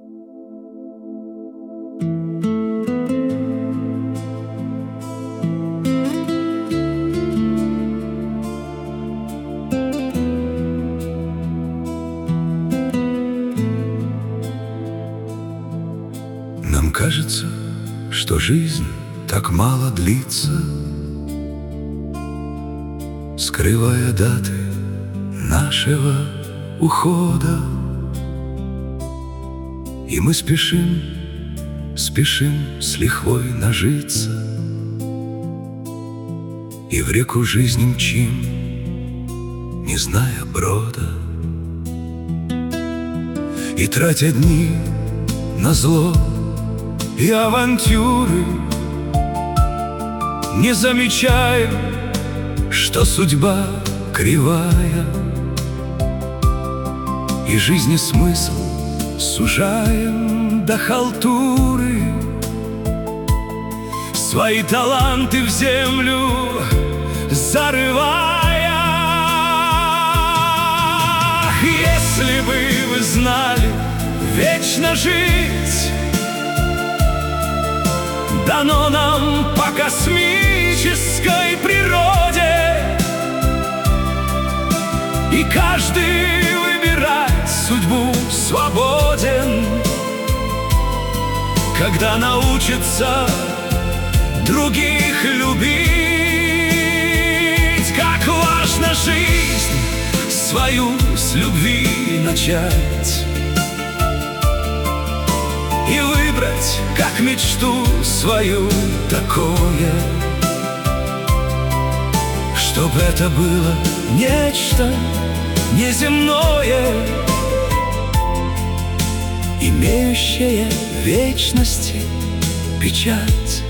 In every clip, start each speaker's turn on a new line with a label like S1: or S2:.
S1: Нам кажется, что жизнь так мало длится, скрывая даты нашего ухода. И мы спешим с лихвой нажиться, и в реку жизни мчим, не зная брода. И тратя дни на зло и авантюры, не замечаем, что судьба кривая, и жизни смысл сужаем до халтуры, свои таланты в землю зарывая. Если бы вы знали, вечно жить дано нам по космической природе, и каждый выбирать судьбу свободен, когда научится других любить. Как важно жизнь свою с любви начать и выбрать, как мечту свою, такое, чтоб это было нечто неземное, имеющее вечности печать.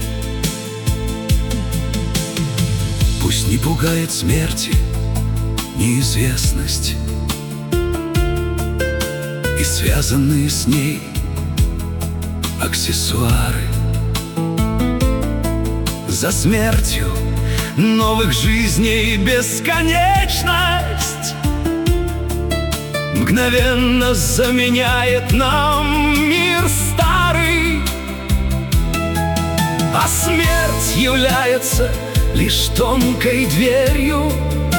S1: Пусть не пугает смерти неизвестность и связанные с ней аксессуары. За смертью новых жизней бесконечность мгновенно заменяет нам мир старый, а смерть является лишь тонкой дверью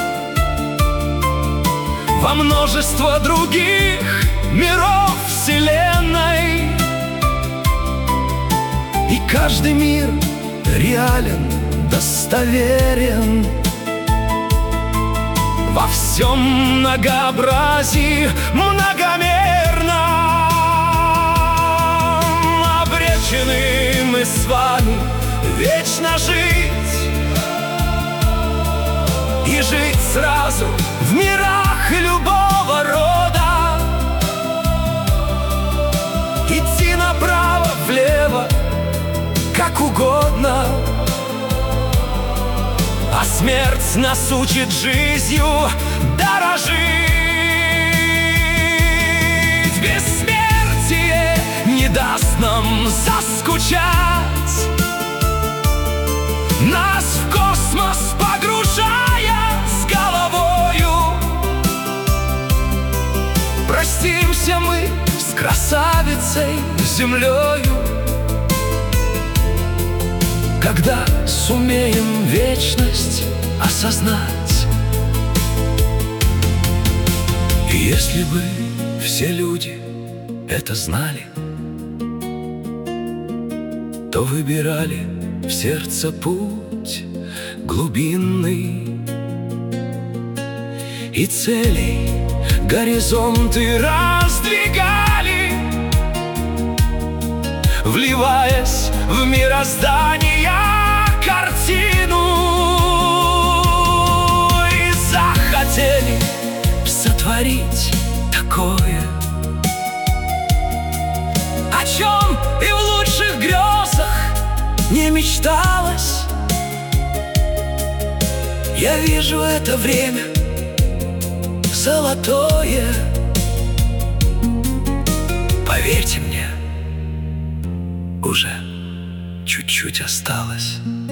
S1: во множество других миров вселенной. И каждый мир реален, достоверен во всем многообразии многомерно. Обречены мы с вами вечно жить и жить сразу в мирах любого рода, идти направо, влево, как угодно. А смерть нас учит жизнью дорожить. Бессмертие не даст нам заскучать, нас в космос погружая с головою. Простимся мы с красавицей землею, когда сумеем вечность осознать. И если бы все люди это знали, то выбирали в сердце путь глубинный, и целей горизонты раздвигали, вливаясь в мироздание картину, и захотели сотворить такое, о чем и в лучших грезах не мечталось. Я вижу это время золотое, поверьте мне, уже чуть-чуть осталось.